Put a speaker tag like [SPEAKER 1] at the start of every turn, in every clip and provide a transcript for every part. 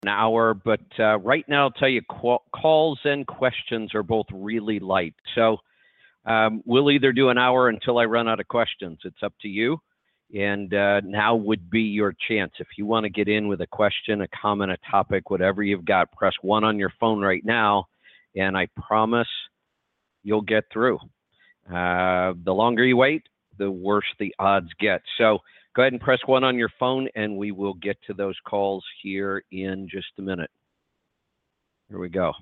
[SPEAKER 1] hour, but right now I'll tell you calls and questions are both really light. So we'll either do an hour until I run out of questions. It's up to you. And now would be your chance. If you want to get in with a question, a comment, a topic, whatever you've got, press 1 on your phone right now, and I promise you'll get through. The longer you wait, the worse the odds get. So go ahead and press 1 on your phone, and we will get to those calls here in just a minute. Here we go.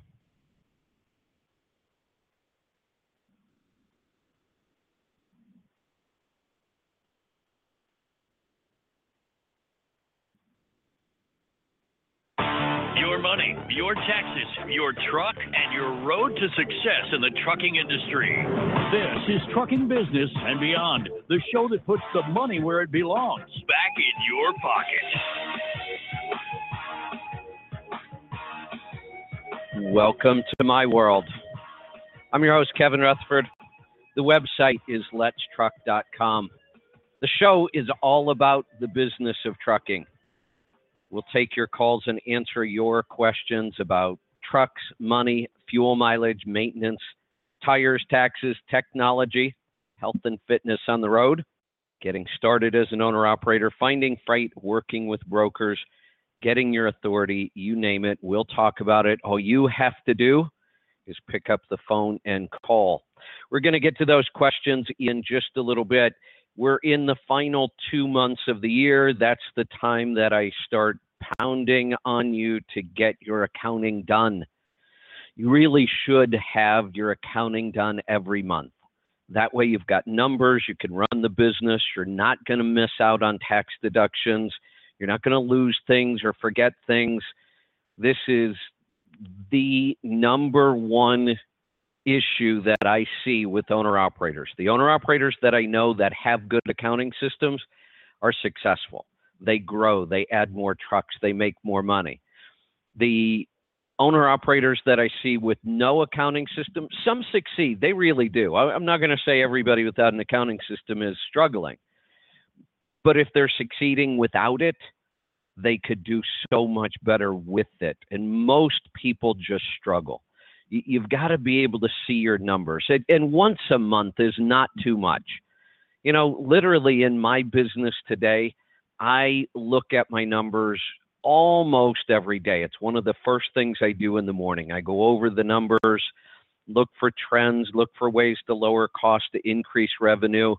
[SPEAKER 2] Your money, your taxes, your truck, and your road to success in the trucking industry. This is Trucking Business and Beyond, the show that puts the money where it belongs, back in your pocket.
[SPEAKER 1] Welcome to my world. I'm your host, Kevin Rutherford. The website is letstruck.com. The show is all about the business of trucking. We'll take your calls and answer your questions about trucks, money, fuel mileage, maintenance, tires, taxes, technology, health and fitness on the road, getting started as an owner-operator, finding freight, working with brokers, getting your authority, you name it. We'll talk about it. All you have to do is pick up the phone and call. We're going to get to those questions in just a little bit. We're in the final 2 months of the year. That's the time that I start pounding on you to get your accounting done. You really should have your accounting done every month. That way you've got numbers, you can run the business, you're not going to miss out on tax deductions, you're not going to lose things or forget things. This is the number one issue that I see with owner-operators. The owner-operators that I know that have good accounting systems are successful. They grow, they add more trucks, they make more money. The owner-operators that I see with no accounting system, some succeed, they really do. I'm not going to say everybody without an accounting system is struggling. But if they're succeeding without it, they could do so much better with it. And most people just struggle. You've got to be able to see your numbers. And once a month is not too much. You know, literally in my business today, I look at my numbers almost every day. It's one of the first things I do in the morning. I go over the numbers, look for trends, look for ways to lower cost, to increase revenue.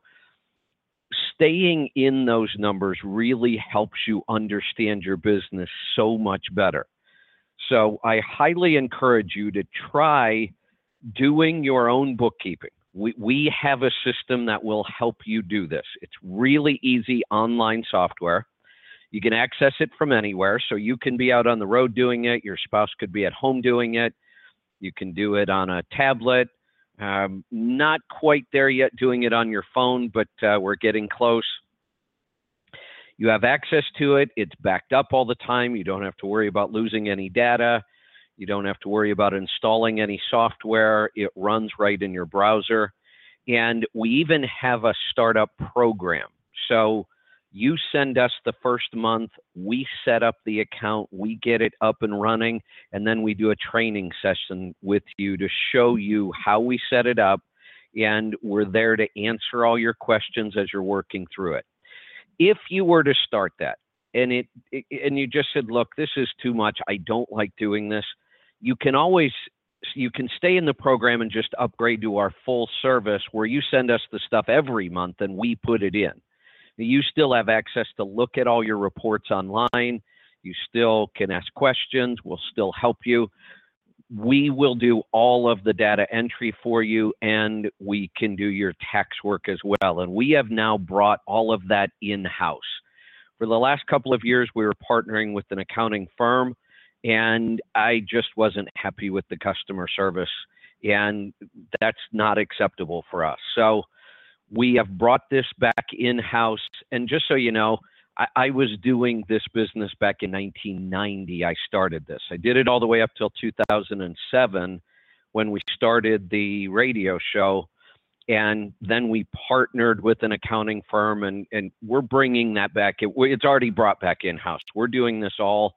[SPEAKER 1] Staying in those numbers really helps you understand your business so much better. So I highly encourage you to try doing your own bookkeeping. We have a system that will help you do this. It's really easy online software. You can access it from anywhere. So you can be out on the road doing it. Your spouse could be at home doing it. You can do it on a tablet. Not quite there yet doing it on your phone, but we're getting close. You have access to it. It's backed up all the time. You don't have to worry about losing any data. You don't have to worry about installing any software. It runs right in your browser. And we even have a startup program. So you send us the first month, we set up the account, we get it up and running, and then we do a training session with you to show you how we set it up. And we're there to answer all your questions as you're working through it. If you were to start that and you just said, look, this is too much, I don't like doing this, you can stay in the program and just upgrade to our full service where you send us the stuff every month and we put it in. You still have access to look at all your reports online. You still can ask questions. We'll still help you. We will do all of the data entry for you, and we can do your tax work as well. And we have now brought all of that in-house. For the last couple of years, we were partnering with an accounting firm, and I just wasn't happy with the customer service, and that's not acceptable for us. So we have brought this back in-house, and just so you know, I was doing this business back in 1990. I started this. I did it all the way up till 2007 when we started the radio show. And then we partnered with an accounting firm, and we're bringing that back. It's already brought back in-house. We're doing this all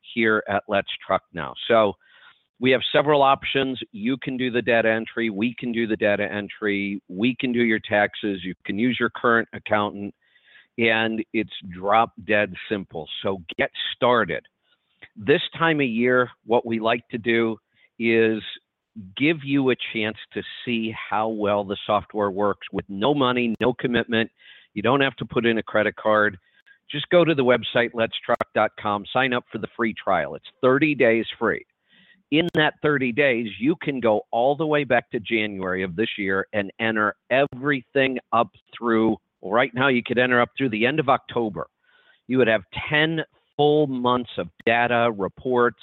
[SPEAKER 1] here at Let's Truck Now. So we have several options. You can do the data entry. We can do the data entry. We can do your taxes. You can use your current accountant, and it's drop dead simple. So get started. This time of year, what we like to do is give you a chance to see how well the software works with no money, no commitment. You don't have to put in a credit card. Just go to the website, letstruck.com, sign up for the free trial. It's 30 days free. In that 30 days, you can go all the way back to January of this year and enter everything up through, well, right now you could enter up through the end of October. You would have 10 full months of data, reports,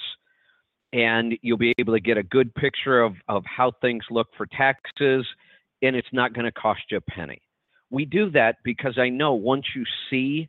[SPEAKER 1] and you'll be able to get a good picture of how things look for taxes, and it's not going to cost you a penny. We do that because I know once you see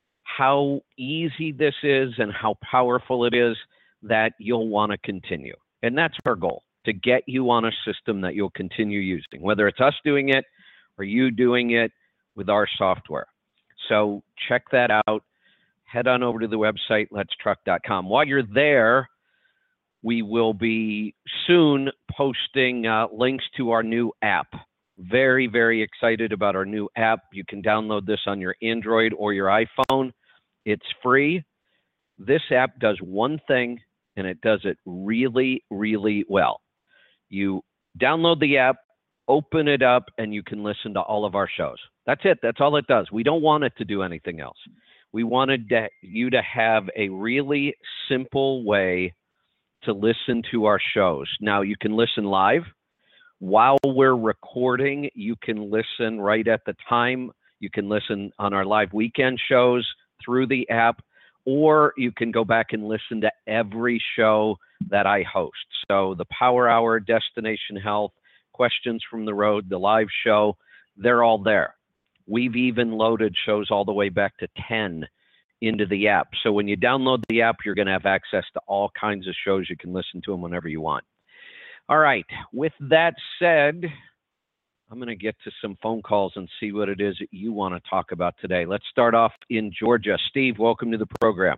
[SPEAKER 1] how easy this is and how powerful it is, that you'll want to continue. And that's our goal, to get you on a system that you'll continue using, whether it's us doing it or you doing it with our software. So check that out. Head on over to the website, letstruck.com. While you're there, we will be soon posting links to our new app. Very, very excited about our new app. You can download this on your Android or your iPhone. It's free. This app does one thing, and it does it really, really well. You download the app, open it up, and you can listen to all of our shows. That's it. That's all it does. We don't want it to do anything else. We wanted you to have a really simple way to listen to our shows. Now, you can listen live. While we're recording, you can listen right at the time. You can listen on our live weekend shows through the app, or you can go back and listen to every show that I host. So the Power Hour, Destination Health, Questions from the Road, the live show, they're all there. We've even loaded shows all the way back to 10 into the app. So when you download the app, you're going to have access to all kinds of shows. You can listen to them whenever you want. All right. With that said, I'm going to get to some phone calls and see what it is that you want to talk about today. Let's start off in Georgia. Steve, welcome to the program.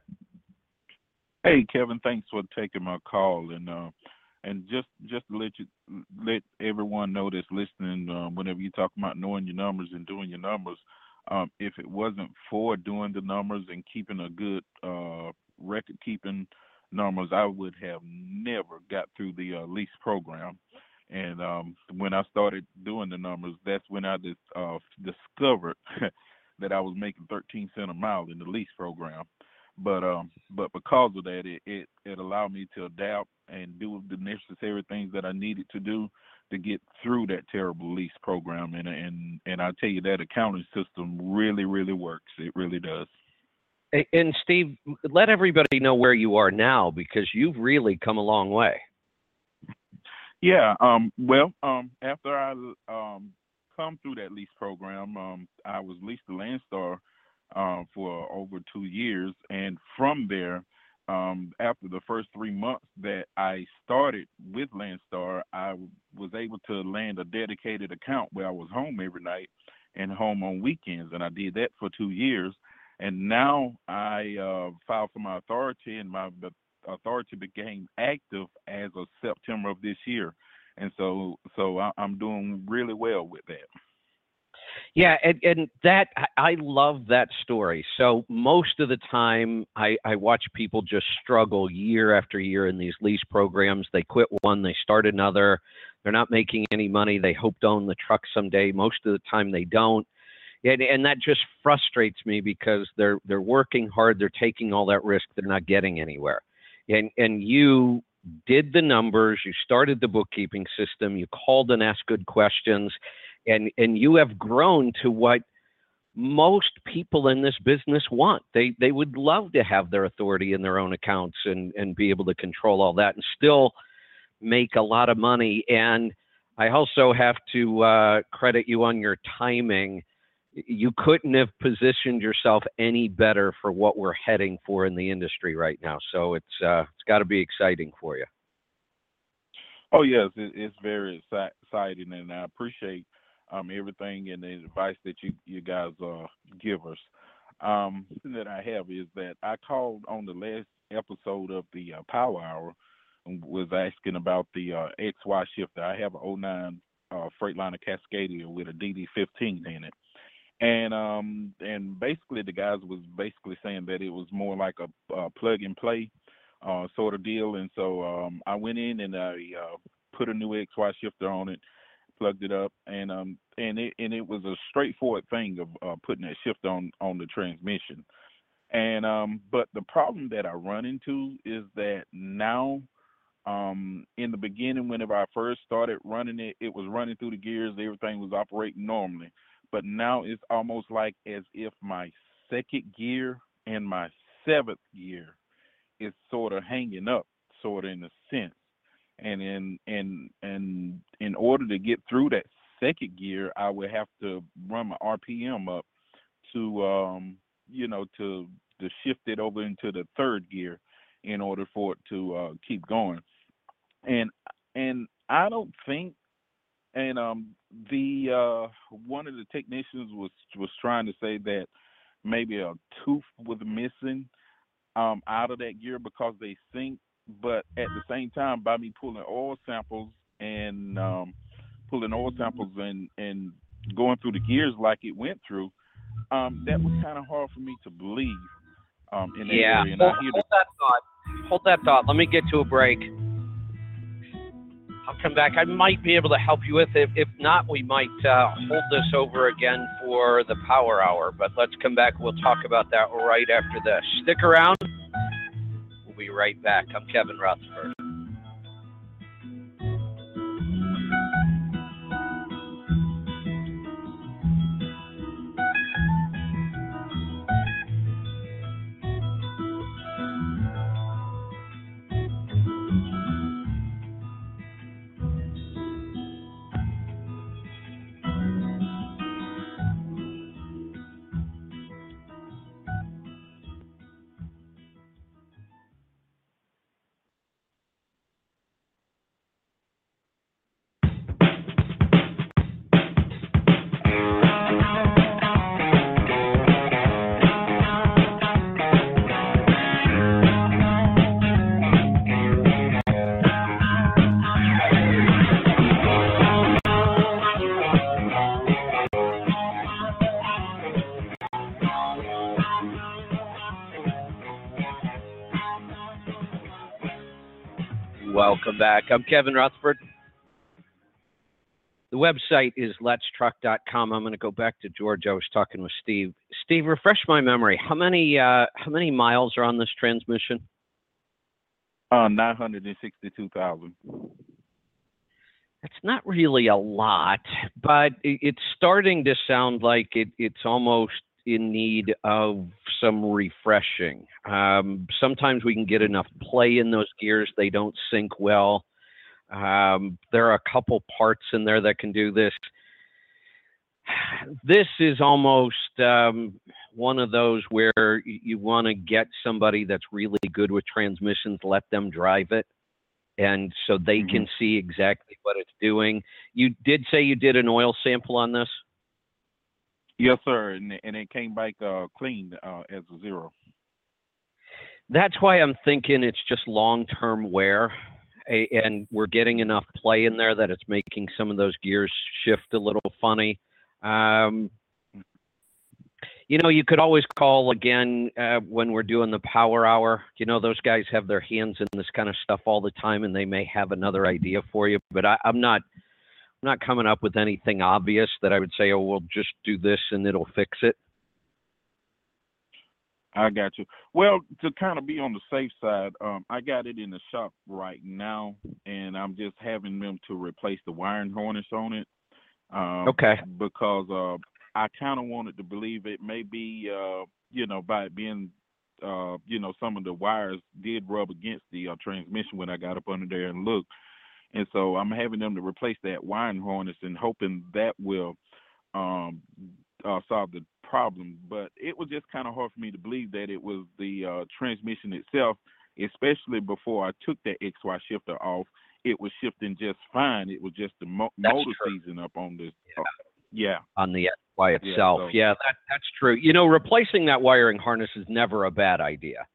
[SPEAKER 3] Hey, Kevin, thanks for taking my call. And just to let everyone know that's listening, whenever you talk about knowing your numbers and doing your numbers, if it wasn't for doing the numbers and keeping a good record-keeping numbers, I would have never got through the lease program. And when I started doing the numbers, that's when I discovered that I was making 13 cents a mile in the lease program. But because of that, it allowed me to adapt and do the necessary things that I needed to do to get through that terrible lease program. And I tell you, that accounting system really, really works. It really does.
[SPEAKER 1] And Steve, let everybody know where you are now, because you've really come a long way.
[SPEAKER 3] Yeah. After I come through that lease program, I was leased to Landstar for over 2 years, and from there, after the first 3 months that I started with Landstar, I was able to land a dedicated account where I was home every night and home on weekends, and I did that for 2 years. And now I filed for my authority, and the authority became active as of September of this year, and so I'm doing really well with that.
[SPEAKER 1] Yeah, and that, I love that story. So most of the time, I watch people just struggle year after year in these lease programs. They quit one, they start another. They're not making any money. They hope to own the truck someday. Most of the time, they don't. And that just frustrates me, because they're working hard. They're taking all that risk. They're not getting anywhere. And you did the numbers. You started the bookkeeping system. You called and asked good questions. And you have grown to what most people in this business want. They would love to have their authority in their own accounts and be able to control all that and still make a lot of money. And I also have to credit you on your timing. You couldn't have positioned yourself any better for what we're heading for in the industry right now. So it's got to be exciting for you.
[SPEAKER 3] Oh, yes, it's very exciting, and I appreciate everything and the advice that you guys give us. Something that I have is that I called on the last episode of the Power Hour and was asking about the XY shifter. I have a '09 Freightliner Cascadia with a DD15 in it. And basically the guys was basically saying that it was more like a plug and play sort of deal. And so I went in and I put a new XY shifter on it, plugged it up, and it was a straightforward thing of putting that shifter on the transmission. And but the problem that I run into is that now, in the beginning, whenever I first started running it, it was running through the gears, everything was operating normally. But now it's almost like as if my second gear and my seventh gear is sort of hanging up, sort of in a sense. And in order to get through that second gear, I would have to run my RPM up to to shift it over into the third gear in order for it to keep going. And I don't think. And the one of the technicians was trying to say that maybe a tooth was missing out of that gear because they sync. But at the same time, by me pulling oil samples and going through the gears like it went through, that was kind of hard for me to believe in that area. And
[SPEAKER 1] Hold that thought. Let me get to a break. I'll come back. I might be able to help you with it. If not, we might hold this over again for the Power Hour. But let's come back. We'll talk about that right after this. Stick around. We'll be right back. I'm Kevin Rutherford. Welcome back. I'm Kevin Rutherford. The website is letstruck.com. I'm going to go back to George. I was talking with Steve. Steve, refresh my memory. How many miles are on this transmission?
[SPEAKER 3] 962,000.
[SPEAKER 1] That's not really a lot, but it's starting to sound like it's almost in need of some refreshing. Sometimes we can get enough play in those gears. They don't sync well. There are a couple parts in there that can do this. This is almost one of those where you want to get somebody that's really good with transmissions, let them drive it, and so they can see exactly what it's doing. You did say you did an oil sample on this?
[SPEAKER 3] Yes, sir, and it came back clean as a 0.
[SPEAKER 1] That's why I'm thinking it's just long-term wear, and we're getting enough play in there that it's making some of those gears shift a little funny. You could always call again when we're doing the Power Hour. Those guys have their hands in this kind of stuff all the time, and they may have another idea for you. But I'm not coming up with anything obvious that I would say, oh, we'll just do this and it'll fix it.
[SPEAKER 3] I got you. Well, to kind of be on the safe side, I got it in the shop right now, and I'm just having them to replace the wiring harness on it.
[SPEAKER 1] Okay.
[SPEAKER 3] Because I kind of wanted to believe it may be, by it being, some of the wires did rub against the transmission when I got up under there and looked. And so I'm having them to replace that wiring harness and hoping that will solve the problem. But it was just kind of hard for me to believe that it was the transmission itself, especially before I took that XY shifter off. It was shifting just fine. It was just the motor seizing up on this.
[SPEAKER 1] On the XY itself.
[SPEAKER 3] Yeah,
[SPEAKER 1] that's true. Replacing that wiring harness is never a bad idea.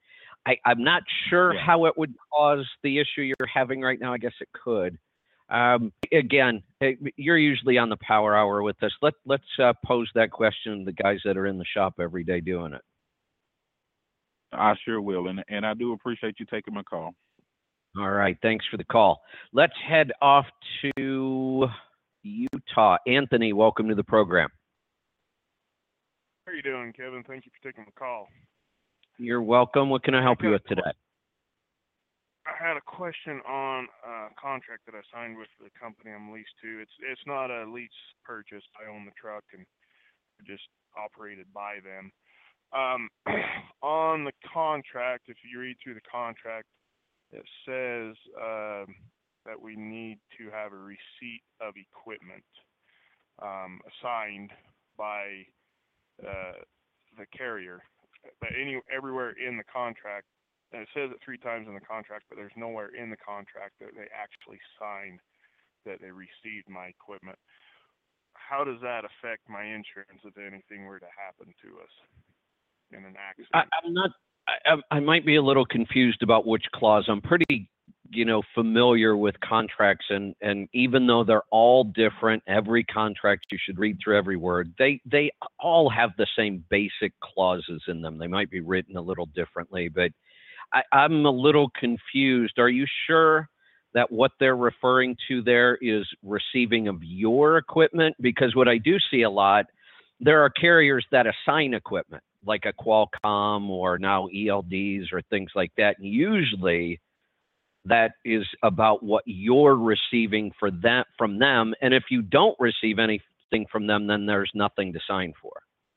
[SPEAKER 1] I'm not sure
[SPEAKER 3] Yeah.
[SPEAKER 1] how it would cause the issue you're having right now. I guess it could. Again, you're usually on the power hour with us. Let's pose that question to the guys that are in the shop every day doing it.
[SPEAKER 3] I sure will, and I do appreciate you taking my call.
[SPEAKER 1] All right, thanks for the call. Let's head off to Utah. Anthony, welcome to the program.
[SPEAKER 4] How are you doing, Kevin? Thank you for taking the call.
[SPEAKER 1] You're welcome. What can I help you with today?
[SPEAKER 4] I had a question on a contract that I signed with the company I'm leased to. It's not a lease purchase. I own the truck and just operated by them. On the contract, if you read through the contract, it says that we need to have a receipt of equipment assigned by the carrier. But everywhere in the contract, and it says it 3 times in the contract, but there's nowhere in the contract that they actually signed that they received my equipment. How does that affect my insurance if anything were to happen to us in an accident?
[SPEAKER 1] I'm not. I might be a little confused about which clause. I'm pretty, familiar with contracts, and even though they're all different, every contract you should read through every word. They all have the same basic clauses in them. They might be written a little differently, but I'm a little confused. Are you sure that what they're referring to there is receiving of your equipment? Because what I do see a lot, there are carriers that assign equipment, like a Qualcomm or now ELDs or things like that. And usually that is about what you're receiving from them. And if you don't receive anything from them, then there's nothing to sign for.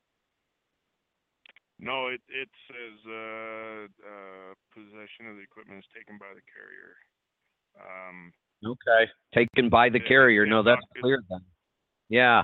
[SPEAKER 4] No, it says possession of the equipment is taken by the carrier.
[SPEAKER 1] Okay. Taken by the carrier. No, that's clear then. Yeah.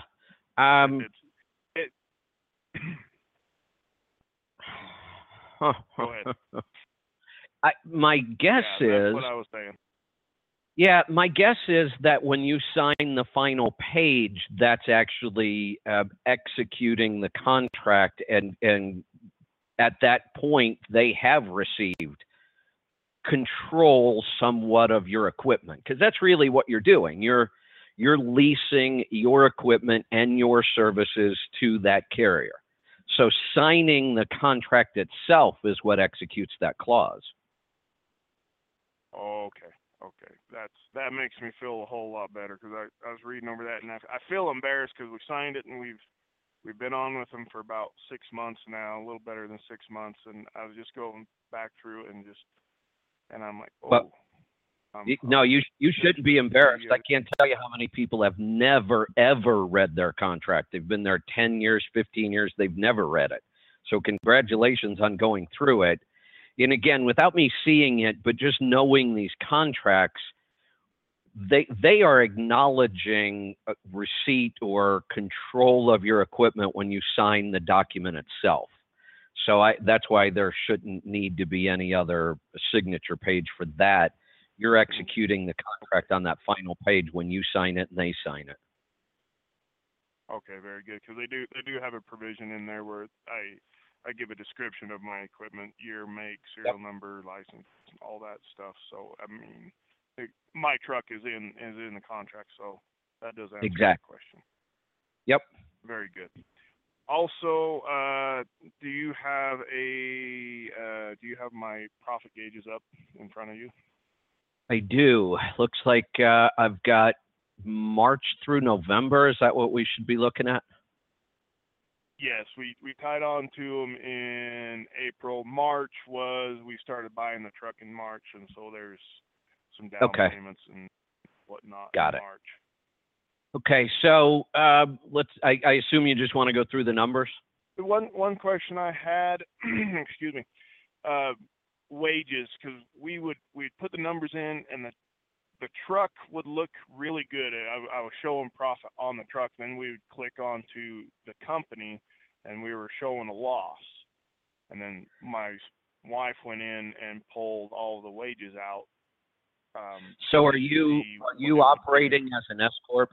[SPEAKER 4] Go ahead.
[SPEAKER 1] My guess is.
[SPEAKER 4] That's what I was saying.
[SPEAKER 1] Yeah, my guess is that when you sign the final page, that's actually executing the contract, and at that point, they have received control somewhat of your equipment, because that's really what you're doing. You're leasing your equipment and your services to that carrier. So signing the contract itself is what executes that clause.
[SPEAKER 4] Okay. That makes me feel a whole lot better, because I was reading over that, and I feel embarrassed because we signed it and we've been on with them for about 6 months now, a little better than 6 months, and I was just going back through it and I'm like, oh.
[SPEAKER 1] No, you shouldn't be embarrassed. I can't tell you how many people have never, ever read their contract. They've been there 10 years, 15 years. They've never read it. So congratulations on going through it. And again, without me seeing it, but just knowing these contracts, they are acknowledging receipt or control of your equipment when you sign the document itself. So that's why there shouldn't need to be any other signature page for that. You're executing the contract on that final page when you sign it and they sign it.
[SPEAKER 4] Okay, very good. Because they do have a provision in there where I give a description of my equipment, year, make, serial number, license, all that stuff. So I mean, my truck is in the contract, so that does answer that question.
[SPEAKER 1] Yep.
[SPEAKER 4] Very good. Also, do you have my profit gauges up in front of you?
[SPEAKER 1] I do. Looks like I've got March through November. Is that what we should be looking at?
[SPEAKER 4] Yes, we tied on to them in April. March was we started buying the truck in March, and so there's some down payments and whatnot in March.
[SPEAKER 1] Okay, so I assume you just want to go through the numbers?
[SPEAKER 4] One question I had, excuse me, wages, because we'd put the numbers in, and the truck would look really good. I was showing profit on the truck, then we would click on to the company, and we were showing a loss. And then my wife went in and pulled all the wages out.
[SPEAKER 1] So are you operating as an S Corp?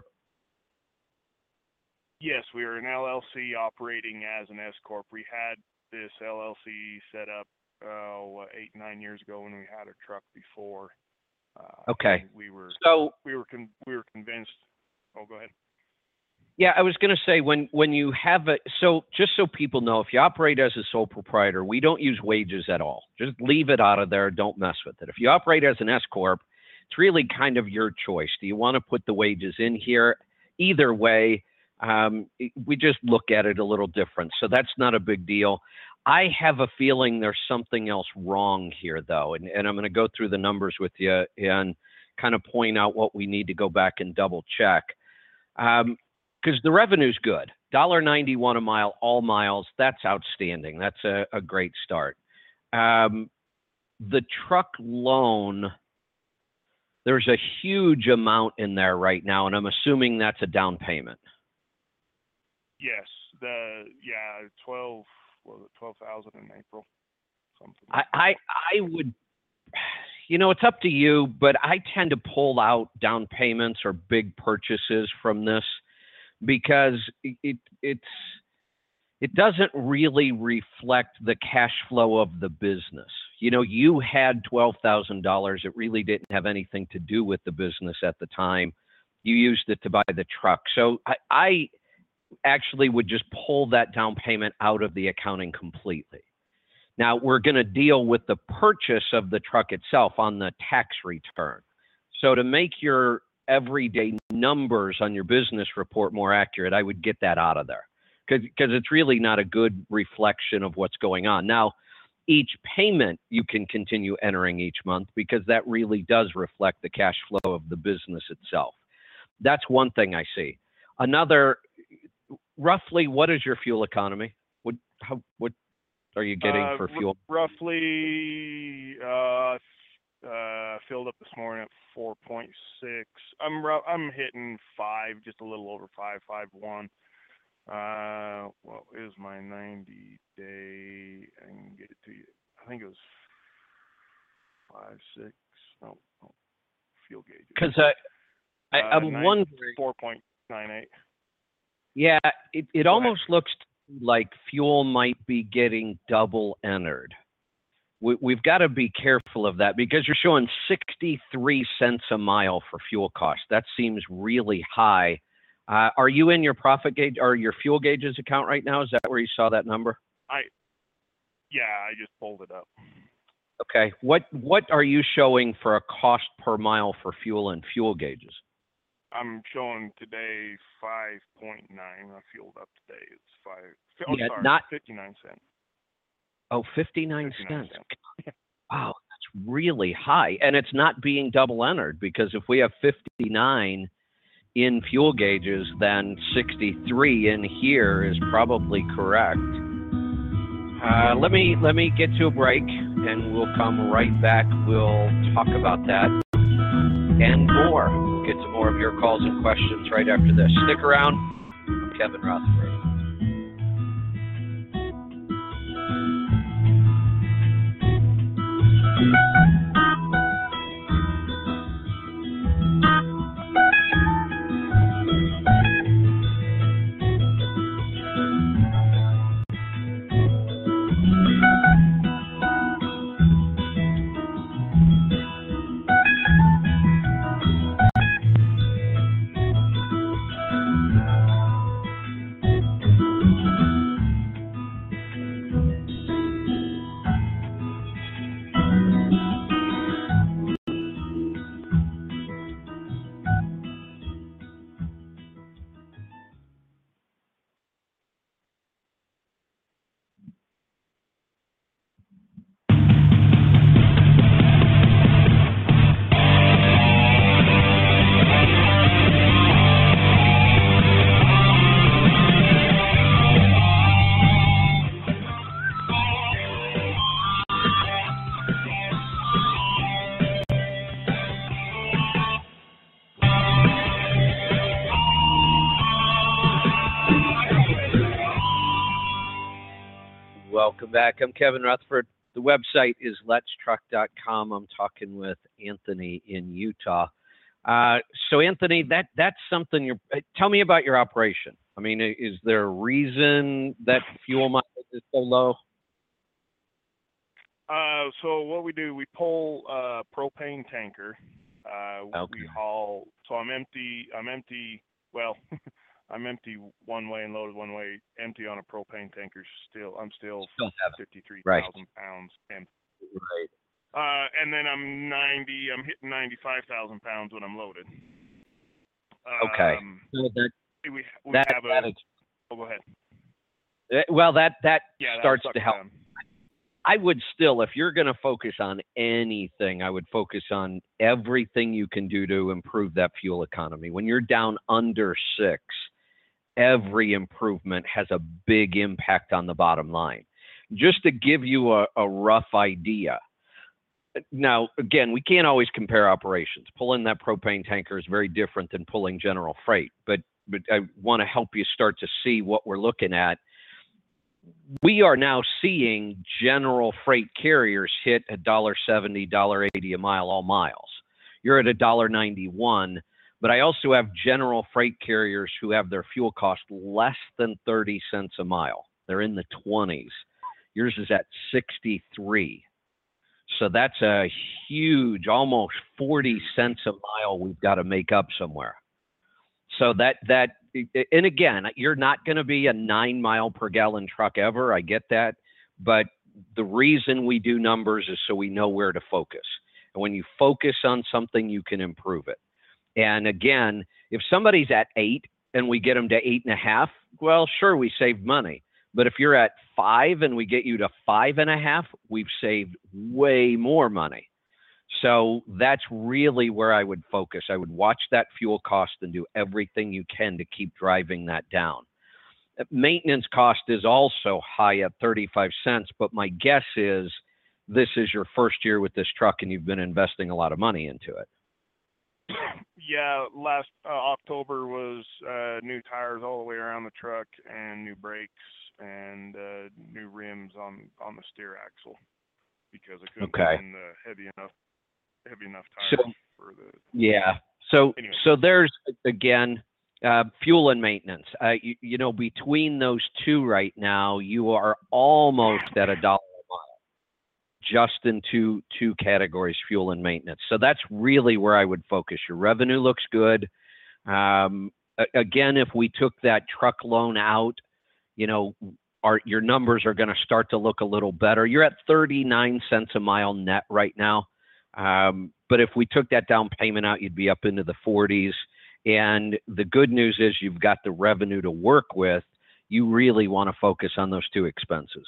[SPEAKER 4] Yes, we were an LLC operating as an S Corp. We had this LLC set up 8-9 years ago when we had a truck before.
[SPEAKER 1] Okay.
[SPEAKER 4] We were convinced. Oh, go ahead.
[SPEAKER 1] Yeah, I was going to say when you have a, so just so people know, if you operate as a sole proprietor, we don't use wages at all. Just leave it out of there. Don't mess with it. If you operate as an S Corp, it's really kind of your choice. Do you want to put the wages in here? Either way, we just look at it a little different. So that's not a big deal. I have a feeling there's something else wrong here, though. And I'm going to go through the numbers with you and kind of point out what we need to go back and double check. Because the revenue's good. $1.91 a mile, all miles, that's outstanding. That's a great start. The truck loan, there's a huge amount in there right now, and I'm assuming that's a down payment.
[SPEAKER 4] Yes, 12,000 in April. Something.
[SPEAKER 1] I would, it's up to you, but I tend to pull out down payments or big purchases from this because it doesn't really reflect the cash flow of the business. You had $12,000. It really didn't have anything to do with the business at the time. You used it to buy the truck. So I actually would just pull that down payment out of the accounting completely. Now, we're going to deal with the purchase of the truck itself on the tax return. So to make your everyday numbers on your business report more accurate, I would get that out of there because it's really not a good reflection of what's going on. Now, each payment you can continue entering each month because that really does reflect the cash flow of the business itself. That's one thing I see. Another, roughly, what is your fuel economy? What are you getting for fuel?
[SPEAKER 4] Roughly, filled up this morning at 4.6. I'm hitting 5, just a little over 5.1. What is my 90-day? I can get it to you. I think it was 5.6. No, fuel gauge.
[SPEAKER 1] Because I'm wondering.
[SPEAKER 4] 4.98.
[SPEAKER 1] Yeah, it almost looks like fuel might be getting double entered. We've got to be careful of that because you're showing 63 cents a mile for fuel costs. That seems really high. Are you in your profit gauge or your fuel gauges account right now? Is that where you saw that number?
[SPEAKER 4] I just pulled it up.
[SPEAKER 1] Okay. What are you showing for a cost per mile for fuel and fuel gauges?
[SPEAKER 4] I'm showing today 5.9. I fueled up today. It's 5.
[SPEAKER 1] Yeah,
[SPEAKER 4] sorry,
[SPEAKER 1] not
[SPEAKER 4] 59 cents.
[SPEAKER 1] Oh, 59 cents. Wow, that's really high. And it's not being double entered because if we have 59 in fuel gauges, then 63 in here is probably correct. Let me get to a break and we'll come right back. We'll talk about that and more. We'll get to more of your calls and questions right after this. Stick around. I'm Kevin Rutherford. Welcome back. I'm Kevin Rutherford. The website is letstruck.com. I'm talking with Anthony in Utah. So Anthony, that's something tell me about your operation. I mean, is there a reason that fuel mileage is so low?
[SPEAKER 4] So what we do, we pull a propane tanker.
[SPEAKER 1] Okay.
[SPEAKER 4] We haul. So I'm empty. Well, I'm empty one way and loaded one way. Empty on a propane tanker. I'm still
[SPEAKER 1] have
[SPEAKER 4] 53,000 pounds empty.
[SPEAKER 1] Right.
[SPEAKER 4] And then I'm hitting 95,000 pounds when I'm loaded.
[SPEAKER 1] Okay. So
[SPEAKER 4] we
[SPEAKER 1] that,
[SPEAKER 4] have
[SPEAKER 1] that
[SPEAKER 4] a.
[SPEAKER 1] is,
[SPEAKER 4] Oh, go ahead.
[SPEAKER 1] well, that
[SPEAKER 4] Yeah,
[SPEAKER 1] starts to help.
[SPEAKER 4] down.
[SPEAKER 1] I would still, if you're going to focus on anything, I would focus on everything you can do to improve that fuel economy. When you're down under 6, every improvement has a big impact on the bottom line. Just to give you a rough idea. Now, again, we can't always compare operations. Pulling that propane tanker is very different than pulling general freight, but I want to help you start to see what we're looking at. We are now seeing general freight carriers hit $1.70, $1.80 a mile, all miles. You're at $1.91, but I also have general freight carriers who have their fuel cost less than 30 cents a mile. They're in the 20s. Yours is at 63. So that's a huge, almost 40 cents a mile we've got to make up somewhere. So and again, you're not going to be a 9 mile per gallon truck ever. I get that. But the reason we do numbers is so we know where to focus. And when you focus on something, you can improve it. And again, if somebody's at 8 and we get them to 8.5, well, sure, we saved money. But if you're at 5 and we get you to 5.5, we've saved way more money. So that's really where I would focus. I would watch that fuel cost and do everything you can to keep driving that down. Maintenance cost is also high at 35 cents, but my guess is this is your first year with this truck and you've been investing a lot of money into it.
[SPEAKER 4] Yeah, last October was new tires all the way around the truck and new brakes and new rims on the steer axle because I couldn't put in the heavy enough tires for the. Yeah.
[SPEAKER 1] So
[SPEAKER 4] anyway.
[SPEAKER 1] So there's again fuel and maintenance. You know, between those two right now, you are almost at $1 a mile, just in two categories, fuel and maintenance. So that's really where I would focus. Your revenue looks good. Again, if we took that truck loan out, you know, your numbers are going to start to look a little better. You're at 39 cents a mile net right now. But if we took that down payment out, you'd be up into the 40s. And the good news is you've got the revenue to work with. You really want to focus on those two expenses.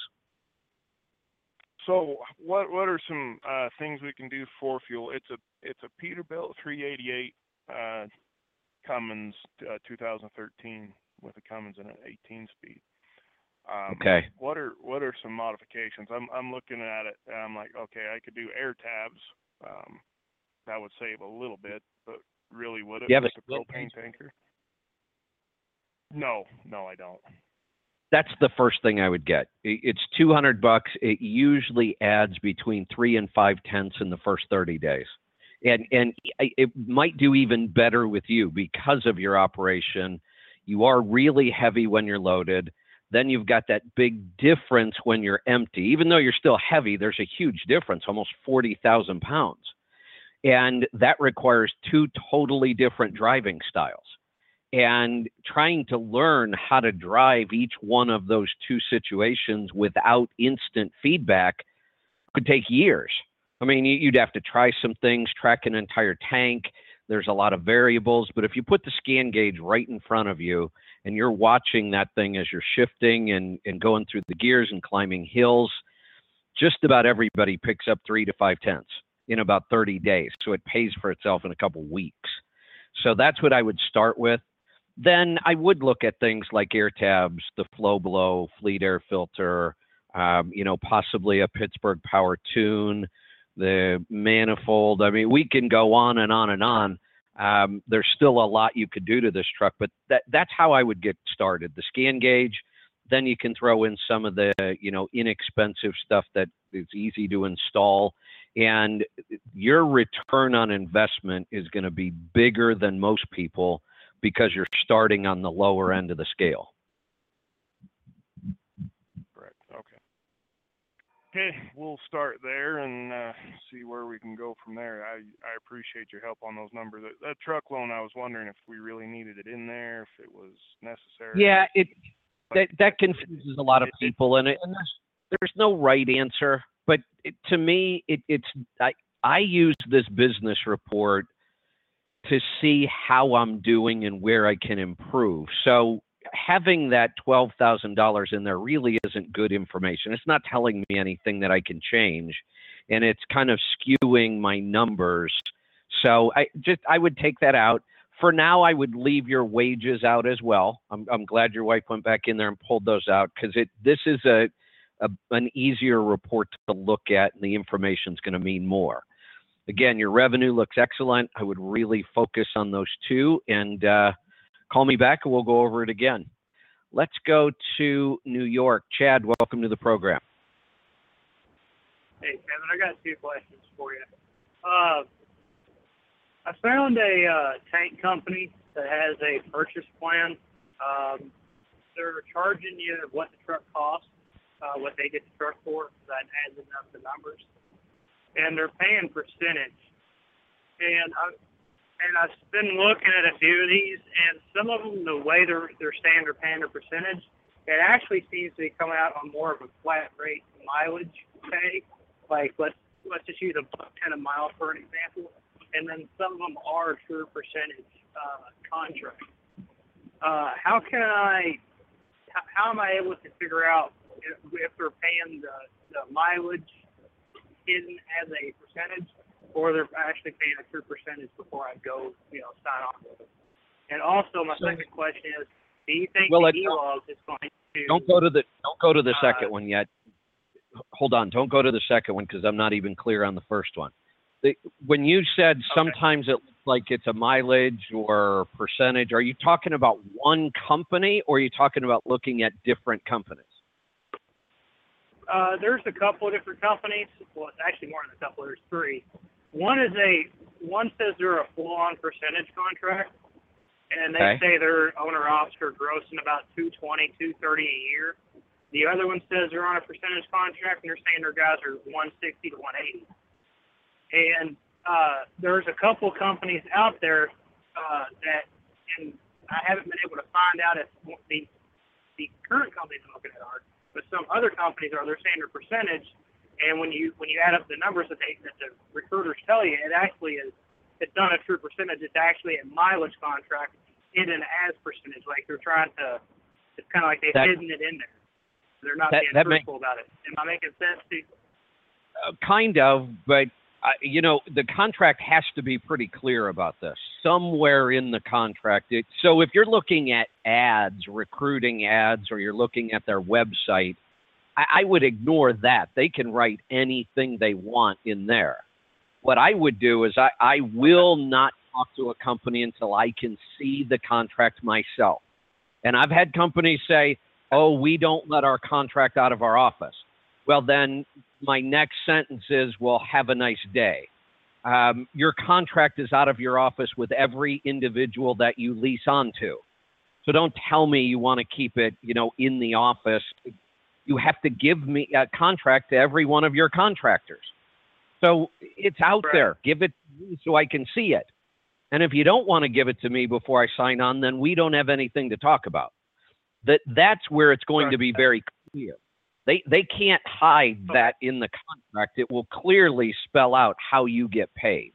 [SPEAKER 4] So what are some things we can do for fuel? It's a Peterbilt 388 Cummins 2013 with a Cummins and an 18-speed.
[SPEAKER 1] Okay.
[SPEAKER 4] What are some modifications? I'm looking at it and I'm like, okay, I could do air tabs. That would save a little bit, but really would it with the propane tanker? No, I don't.
[SPEAKER 1] That's the first thing I would get. It's $200. It usually adds between 3 and 5/10 in the first 30 days. And it might do even better with you because of your operation. You are really heavy when you're loaded. Then you've got that big difference when you're empty. Even though you're still heavy, there's a huge difference, almost 40,000 pounds. And that requires two totally different driving styles. And trying to learn how to drive each one of those two situations without instant feedback could take years. I mean, you'd have to try some things, track an entire tank. There's a lot of variables, but if you put the scan gauge right in front of you and you're watching that thing as you're shifting and going through the gears and climbing hills, just about everybody picks up 3 to 5/10 in about 30 days. So it pays for itself in a couple weeks. So that's what I would start with. Then I would look at things like air tabs, the flow blow, fleet air filter, possibly a Pittsburgh Power Tune, the manifold. I mean, we can go on and on and on. There's still a lot you could do to this truck, but that's how I would get started. The scan gauge, then you can throw in some of the, inexpensive stuff that is easy to install. And your return on investment is going to be bigger than most people because you're starting on the lower end of the scale.
[SPEAKER 4] Correct. Okay. Okay, we'll start there and see where we can go from there. I appreciate your help on those numbers. That truck loan, I was wondering if we really needed it in there, if it was necessary.
[SPEAKER 1] Yeah, that confuses a lot of people, and there's no right answer. But to me, I use this business report to see how I'm doing and where I can improve. So having that $12,000 in there really isn't good information. It's not telling me anything that I can change, and it's kind of skewing my numbers. So I would take that out. For now, I would leave your wages out as well. I'm glad your wife went back in there and pulled those out, because this is an easier report to look at, and the information is going to mean more. Again, your revenue looks excellent. I would really focus on those two, and call me back and we'll go over it again. Let's go to New York. Chad, welcome to the program.
[SPEAKER 5] Hey, Kevin, I got 2 questions for you. I found a tank company that has a purchase plan. They're charging you what the truck costs, what they get the truck for. That adds up the numbers. And they're paying percentage. And I've been looking at a few of these, and some of them, the way they're saying they're paying a percentage, it actually seems to be coming out on more of a flat rate mileage pay. Like let's just use $1.10 a mile for an example, and then some of them are true percentage contracts. How am I able to figure out if they're paying the mileage hidden as a percentage, or they're actually paying a true percentage before I go, sign on with them? And also, my second question is, do you think the E-Logs is going to...
[SPEAKER 1] Don't go to the second one yet. Hold on. Don't go to the second one, because I'm not even clear on the first one. When you said sometimes it looks like it's a mileage or percentage, are you talking about one company, or are you talking about looking at different companies?
[SPEAKER 5] There's a couple of different companies. Well, it's actually more than a couple. There's 3. One says they're a full-on percentage contract, and they say their owner-ops are grossing about $220, $230 a year. The other one says they're on a percentage contract, and they're saying their guys are $160 to $180. And there's a couple companies out there that, and I haven't been able to find out if the current companies I'm looking at are, but some other companies are. They're saying their percentage, and when you add up the numbers that the recruiters tell you, it actually is. It's not a true percentage. It's actually a mileage contract hidden as percentage. Like they're trying to. It's kind of like they've hidden it in there. They're not being truthful about it. Am I making sense to you?
[SPEAKER 1] Kind of, but the contract has to be pretty clear about this. Somewhere in the contract. So if you're looking at ads, recruiting ads, or you're looking at their website, I would ignore that. They can write anything they want in there. What I would do is I will not talk to a company until I can see the contract myself. And I've had companies say, oh, we don't let our contract out of our office. Well, then my next sentence is, well, have a nice day. Your contract is out of your office with every individual that you lease onto. So don't tell me you want to keep it, in the office. You have to give me a contract to every one of your contractors. So it's out there. Give it to me so I can see it. And if you don't want to give it to me before I sign on, then we don't have anything to talk about. That's where it's going to be very clear. They can't hide that in the contract. It will clearly spell out how you get paid.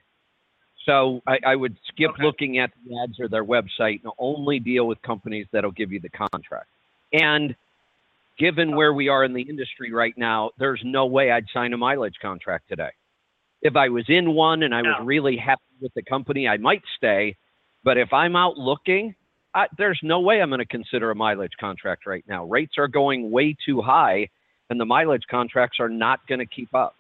[SPEAKER 1] So I would skip looking at the ads or their website and only deal with companies that'll give you the contract. And given where we are in the industry right now, there's no way I'd sign a mileage contract today. If I was in one and I was really happy with the company, I might stay. But if I'm out looking, there's no way I'm going to consider a mileage contract right now. Rates are going way too high, and the mileage contracts are not going to keep up.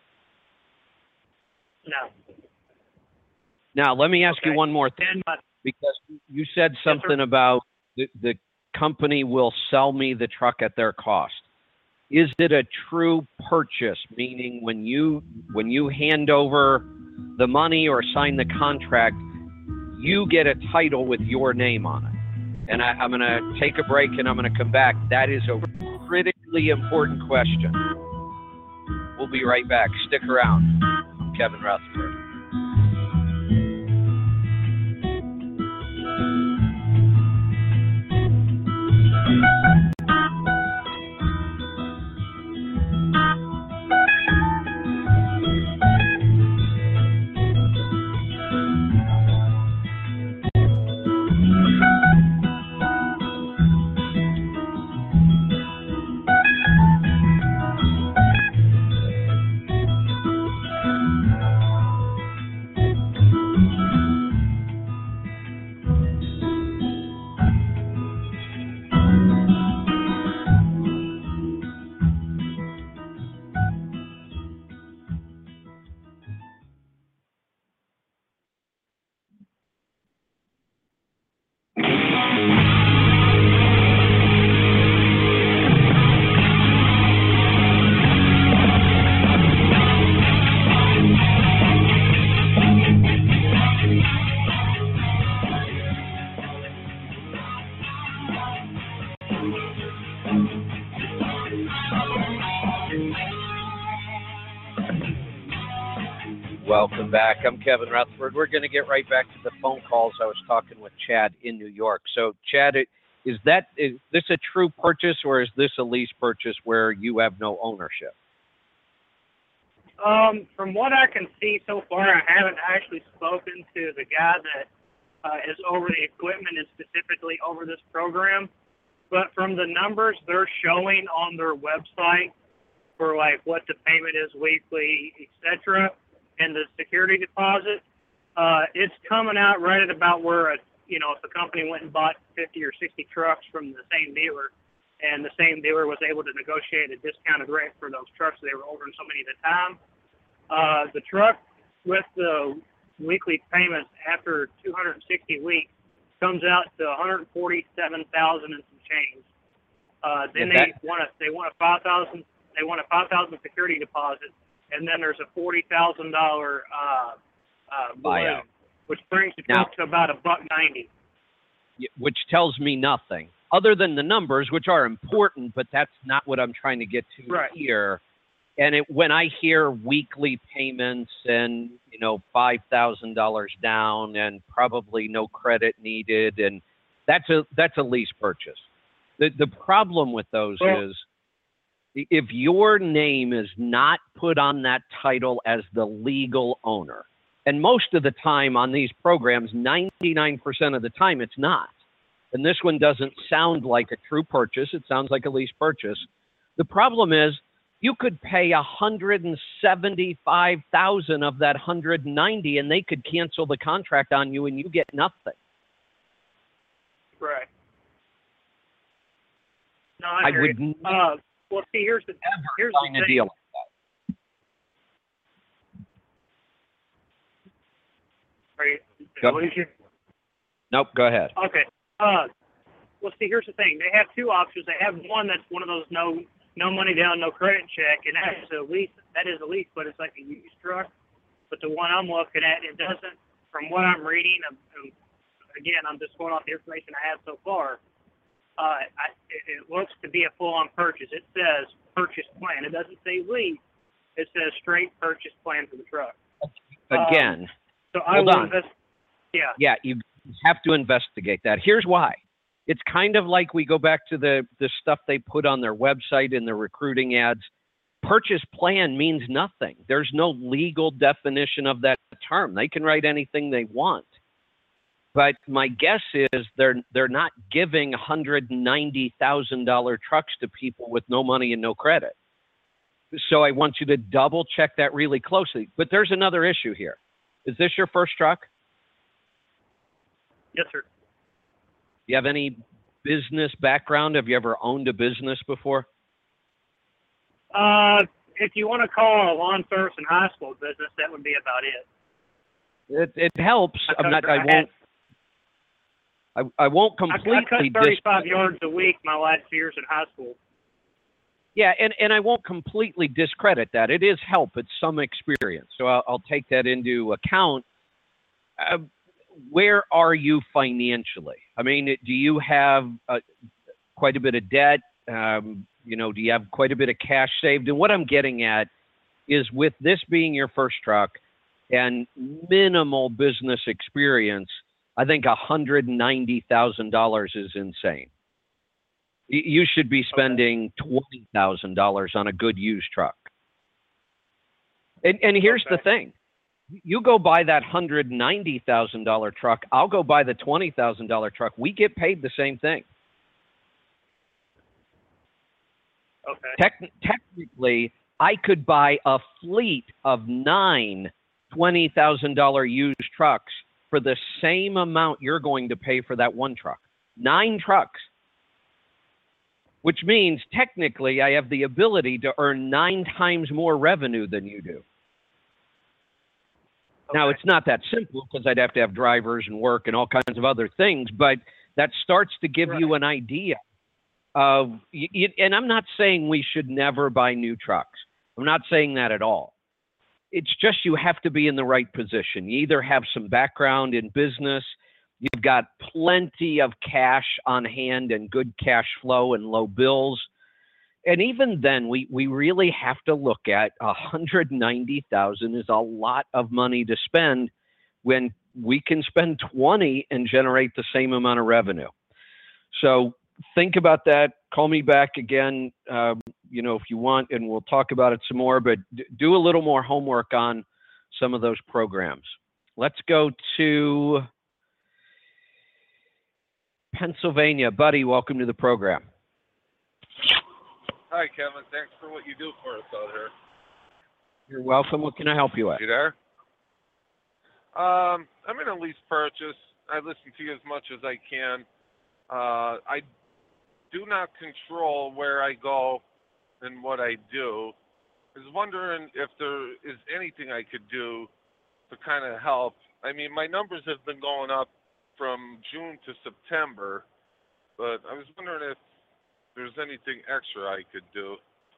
[SPEAKER 5] No.
[SPEAKER 1] Now, let me ask you one more thing, because you said something about the company will sell me the truck at their cost. Is it a true purchase, meaning when you hand over the money or sign the contract, you get a title with your name on it? And I'm going to take a break and I'm going to come back. That is a critically important question. We'll be right back. Stick around. I'm Kevin Rutherford. Welcome back. I'm Kevin Rutherford. We're going to get right back to the phone calls. I was talking with Chad in New York. So, Chad, is this a true purchase, or is this a lease purchase where you have no ownership?
[SPEAKER 5] From what I can see so far, I haven't actually spoken to the guy that is over the equipment and specifically over this program. But from the numbers they're showing on their website for like what the payment is weekly, etc., and the security deposit, it's coming out right at about where if a company went and bought 50 or 60 trucks from the same dealer, and the same dealer was able to negotiate a discounted rate for those trucks, they were ordering so many at a time. The truck with the weekly payments after 260 weeks comes out to $147,000 and some change. Then they want a $5,000 security deposit, and then there's a $40,000 balloon, which brings the truck to about $190.
[SPEAKER 1] Which tells me nothing other than the numbers, which are important, but that's not what I'm trying to get to here. And when I hear weekly payments and $5,000 down and probably no credit needed, and that's a lease purchase. The problem with those is if your name is not put on that title as the legal owner, and most of the time on these programs, 99% of the time it's not. And this one doesn't sound like a true purchase. It sounds like a lease purchase. The problem is you could pay $175,000 of that $190,000, and they could cancel the contract on you, and you get nothing.
[SPEAKER 5] Right. No, I agree. Well, see, here's the thing.
[SPEAKER 1] A deal like that. Nope, go ahead.
[SPEAKER 5] Okay. Well, see, here's the thing. They have two options. They have one that's one of those no money down, no credit check, and that is a lease. That is a lease, but it's like a used truck. But the one I'm looking at, it doesn't. From what I'm reading, again, I'm just going off the information I have so far. It looks to be a full-on purchase. It says purchase plan. It doesn't say lease. It says straight purchase plan for the truck.
[SPEAKER 1] Again,
[SPEAKER 5] so I will invest. Yeah.
[SPEAKER 1] Yeah, you have to investigate that. Here's why. It's kind of like we go back to the stuff they put on their website in the recruiting ads. Purchase plan means nothing. There's no legal definition of that term. They can write anything they want. But my guess is they're not giving $190,000 trucks to people with no money and no credit. So I want you to double check that really closely. But there's another issue here. Is this your first truck?
[SPEAKER 5] Yes, sir.
[SPEAKER 1] Do you have any business background? Have you ever owned a business before?
[SPEAKER 5] If you want to call a lawn service and high school business, that would be about it.
[SPEAKER 1] It helps. I won't completely.
[SPEAKER 5] I cut 35 yards a week my last years in high school.
[SPEAKER 1] Yeah, and I won't completely discredit that. It is help. It's some experience. So I'll take that into account. Where are you financially? I mean, do you have quite a bit of debt? Do you have quite a bit of cash saved? And what I'm getting at is with this being your first truck and minimal business experience, I think $190,000 is insane. You should be spending $20,000 on a good used truck. And here's the thing. You go buy that $190,000 truck, I'll go buy the $20,000 truck. We get paid the same thing.
[SPEAKER 5] Okay.
[SPEAKER 1] Technically, I could buy a fleet of 9 $20,000 used trucks for the same amount you're going to pay for that one truck. 9 trucks. Which means technically I have the ability to earn 9 times more revenue than you do.
[SPEAKER 5] Okay.
[SPEAKER 1] Now, it's not that simple because I'd have to have drivers and work and all kinds of other things, but that starts to give you an idea of, and I'm not saying we should never buy new trucks. I'm not saying that at all. It's just you have to be in the right position. You either have some background in business, you've got plenty of cash on hand and good cash flow and low bills. And even then, we really have to look at $190,000 is a lot of money to spend when we can spend 20 and generate the same amount of revenue. So think about that. Call me back again, if you want, and we'll talk about it some more, but do a little more homework on some of those programs. Let's go to Pennsylvania. Buddy, welcome to the program.
[SPEAKER 6] Hi, Kevin. Thanks for what you do for us out here.
[SPEAKER 1] You're welcome. What can I help you with?
[SPEAKER 6] You there? I'm in a lease purchase. I listen to you as much as I can. I do not control where I go and what I do. I was wondering if there is anything I could do to kind of help. I mean, my numbers have been going up from June to September, but I was wondering if there's anything extra I could do.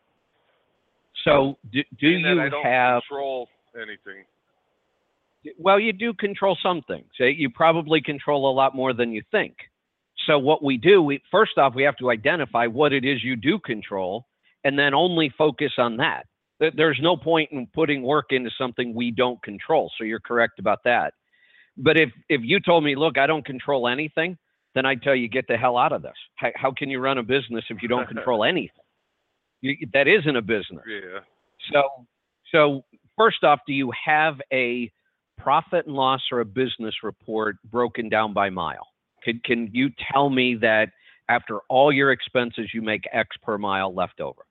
[SPEAKER 1] So do you
[SPEAKER 6] I don't
[SPEAKER 1] have
[SPEAKER 6] control anything?
[SPEAKER 1] Well, you do control some things. You probably control a lot more than you think. So what we do, first off, we have to identify what it is you do control and then only focus on that. There's no point in putting work into something we don't control. So you're correct about that. But if you told me, look, I don't control anything, then I'd tell you, get the hell out of this. How can you run a business if you don't control anything? That isn't a business.
[SPEAKER 6] Yeah.
[SPEAKER 1] So first off, do you have a profit and loss or a business report broken down by mile? Can you tell me that after all your expenses, you make X per mile left over?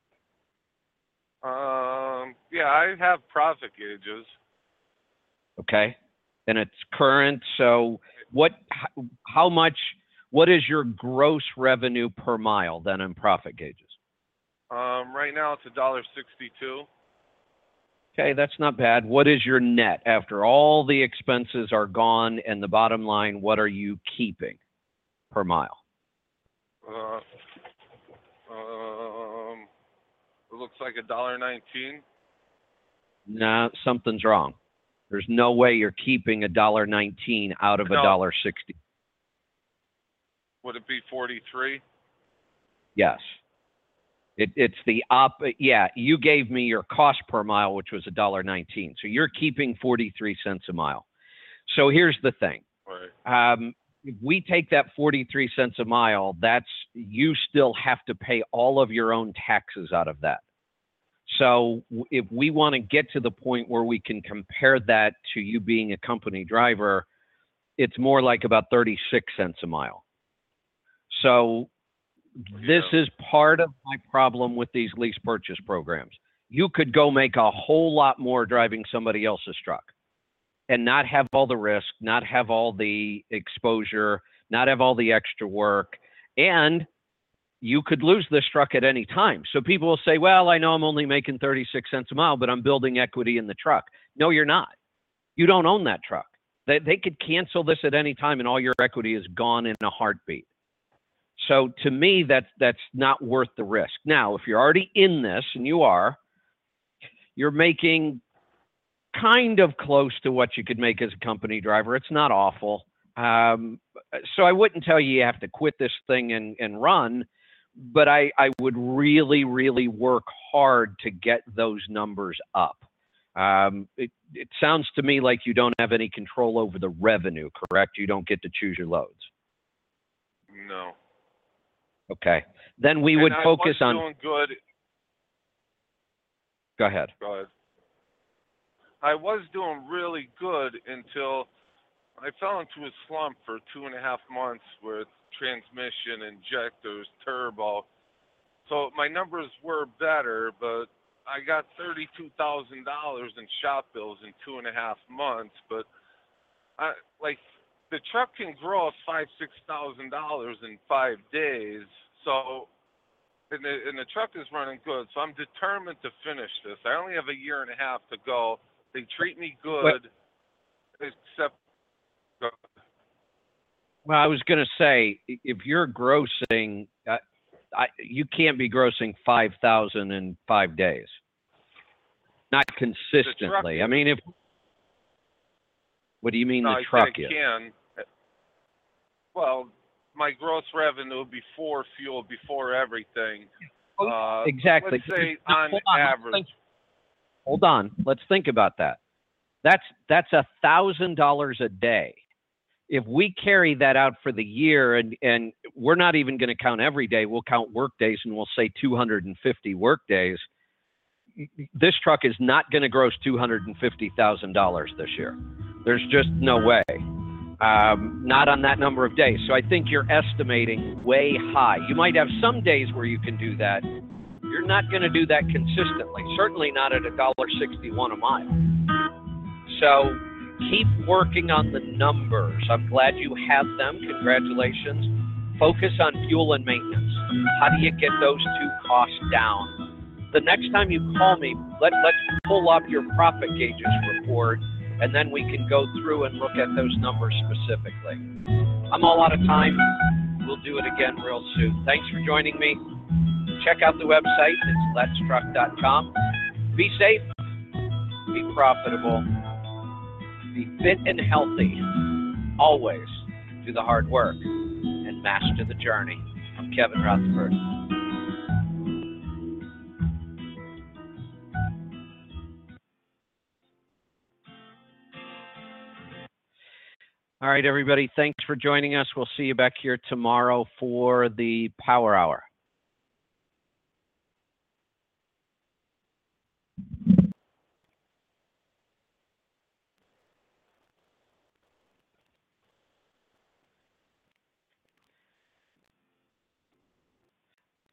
[SPEAKER 6] Yeah, I have profit gauges.
[SPEAKER 1] Okay. And it's current. So what is your gross revenue per mile then in profit gauges?
[SPEAKER 6] Right now it's $1.62.
[SPEAKER 1] Okay, that's not bad. What is your net after all the expenses are gone and the bottom line? What are you keeping per mile?
[SPEAKER 6] It looks like $1.19.
[SPEAKER 1] Nah, something's wrong. There's no way you're keeping $1.19 out of $1.60.
[SPEAKER 6] Would it be 43?
[SPEAKER 1] Yes. It's the yeah, you gave me your cost per mile, which was $1.19. So you're keeping 43 cents a mile. So here's the thing.
[SPEAKER 6] Right.
[SPEAKER 1] If we take that 43 cents a mile, you still have to pay all of your own taxes out of that. So if we want to get to the point where we can compare that to you being a company driver, it's more like about 36 cents a mile. So this is part of my problem with these lease purchase programs. You could go make a whole lot more driving somebody else's truck and not have all the risk, not have all the exposure, not have all the extra work, and you could lose this truck at any time. So people will say, well, I know I'm only making 36 cents a mile, but I'm building equity in the truck. No, you're not. You don't own that truck. They could cancel this at any time and all your equity is gone in a heartbeat. So to me, that's not worth the risk. Now, if you're already in this, and you're making kind of close to what you could make as a company driver. It's not awful. So I wouldn't tell you have to quit this thing and run, but I would really, really work hard to get those numbers up. It sounds to me like you don't have any control over the revenue, correct? You don't get to choose your loads.
[SPEAKER 6] No.
[SPEAKER 1] Okay. Then we would focus on.
[SPEAKER 6] Doing good.
[SPEAKER 1] Go ahead.
[SPEAKER 6] Go ahead. I was doing really good until I fell into a slump for 2.5 months with transmission, injectors, turbo. So my numbers were better, but I got $32,000 in shop bills in 2.5 months. But the truck can grow $5,000-$6,000 in 5 days. So, and the truck is running good. So I'm determined to finish this. I only have 1.5 years to go. They treat me good, except.
[SPEAKER 1] Well, I was going to say, if you're grossing, you can't be grossing 5,000 in 5 days. Not consistently. I mean, what do you mean the truck is?
[SPEAKER 6] Can. Well, my gross revenue before fuel, before everything.
[SPEAKER 1] Exactly.
[SPEAKER 6] Let's say on average.
[SPEAKER 1] Hold on. Let's think about that. That's $1,000 a day. If we carry that out for the year, and we're not even going to count every day, we'll count work days, and we'll say 250 work days. This truck is not going to gross $250,000 this year. There's just no way. Not on that number of days. So I think you're estimating way high. You might have some days where you can do that. You're not going to do that consistently. Certainly not at $1.61 a mile. So keep working on the numbers. I'm glad you have them. Congratulations. Focus on fuel and maintenance. How do you get those two costs down? The next time you call me, let's pull up your profit gauges report, and then we can go through and look at those numbers specifically. I'm all out of time. We'll do it again real soon. Thanks for joining me. Check out the website. It's letstruck.com. Be safe. Be profitable. Be fit and healthy. Always do the hard work and master the journey. I'm Kevin Rutherford. All right, everybody. Thanks for joining us. We'll see you back here tomorrow for the Power Hour.